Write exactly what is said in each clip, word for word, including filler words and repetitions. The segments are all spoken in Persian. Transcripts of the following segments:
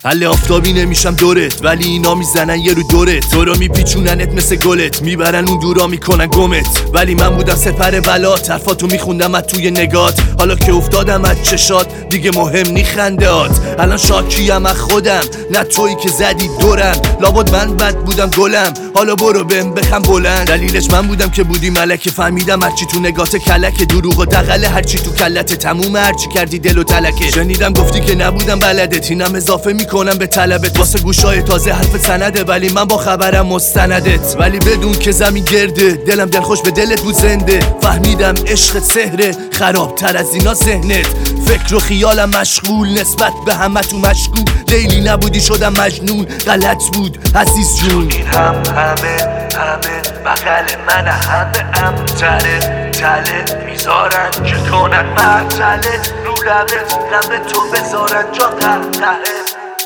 حل آفتابی نمیشم دورت، ولی اینا میزنن یه رو دورت. تو رو میپیچوننت مثل گلت، میبرن اون دورا میکنن گمت. ولی من بودم سپر بلات، حرفاتو میخوندم از توی نگات. حالا که افتادم از چشات دیگه مهم نی خندهات. الان شاکیم از خودم، نه تویی که زدی دورم. لابد من بد بودم گلم، حالا برو بهم بخم بلند. دلیلش من بودم که بودی ملکه، فهمیدم هرچی تو نگات کلک. دروغ و دغله هرچی تو کلت تموم، هرچی کردی دل و تلکه. شنیدم گفتی که نبودم بلدت، اینم اضافه میکنم به طلبت. واسه گوشای تازه حرف سنده، ولی من با خبرم مستندت. ولی بدون که زمین گرده، دلم دلخوش به دلت بود زنده. فهمیدم عشق سحره، خرابتر از اینا ذهنت. فکر و خیالم مشغول، نسبت به همه تو مشغول. لیلی نبودی شدم مجنون، غلط بود عزیز جون. این هم همه همه بغل من، همه امتره تله میذارن که کنن مرتله. رو لبت غم تو بذارن جا قهقهه.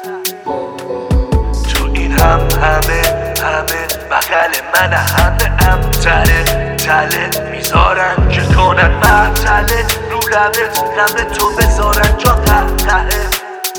تو این هم همه همه بغل من، همه امتره تله میذارن که کنن مرتله. رو لبت غم تو بذارن جا قهقهه.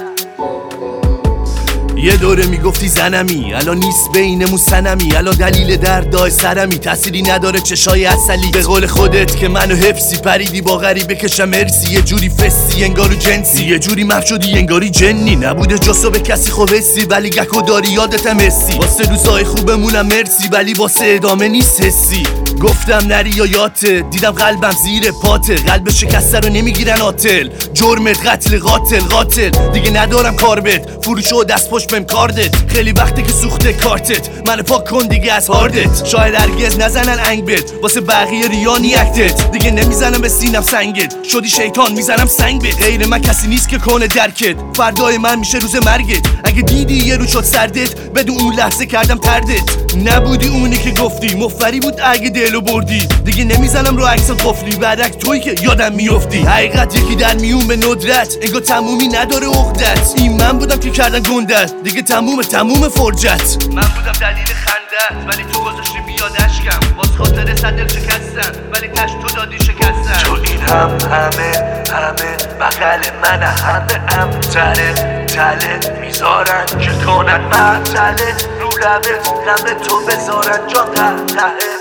یه دوره میگفتی زنمی، الان نیست بینمون سنمی. الان دلیل دردای سرمی، تأثیری نداره چشای اصلی. به قول خودت که منو حفظی، پریدی با غریبه کشم مرسی. یه جوری فسی انگارو جنسی، یه جوری محو شدی انگاری جنی. نبوده جاسو به کسی خوبسی، ولی گکو داری یادتم حسی. واسه روزای خوبمونم مرسی، ولی واسه ادامه نیست حسی. گفتم نری یا یاته، دیدم قلبم زیر پاته. قلب شکسته رو نمیگیرن آتل، جرمت قتل قاتل قاتل. دیگه ندارم کار بهت، فروش و دست پشت بهم کاردت. خیلی وقته که سوخته کارتت، منو پاک کن دیگه از هاردت. شاید هرگز نزنن انگ بهت، واسه بقیه ریانی اکتت. دیگه نمیزنم به سینم سنگت، شدی شیطان میزنم سنگ بهت. غیر من کسی نیست که کنه درکت، فردای من میشه روز مرگت. اگه دیدی یه رو شد سردت، بدون اون لحظه کردم تردت. نبودی اونی که گفتی، مفری بود اگه دلو بردی. دیگه نمیزنم رو عکسات قفلی، برعکس تویی که یادم میافتی. حقیقت یکی در میون به ندرت، انگار تمومی نداره عقدت. این من بودم که کردن گندت، دیگه تموم تموم فرجت. من بودم دلیل خندت، ولی تو گذاشتی بیاد اشکم. باز خاطر صد دل شکستم، ولی تش تو دادی شکستم. تو این هم همه همه بغل من، همه امتره تله میذارن که کنن مرتله. رو لبت غم تو بذارن جا قهقهه.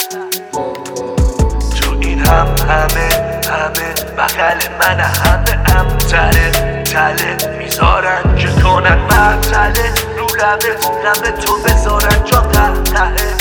تو این هم همه همه بغل من، همه امتره تله میذارن که کنن مرتله. رو لبت غم تو بذارن جا قهقهه.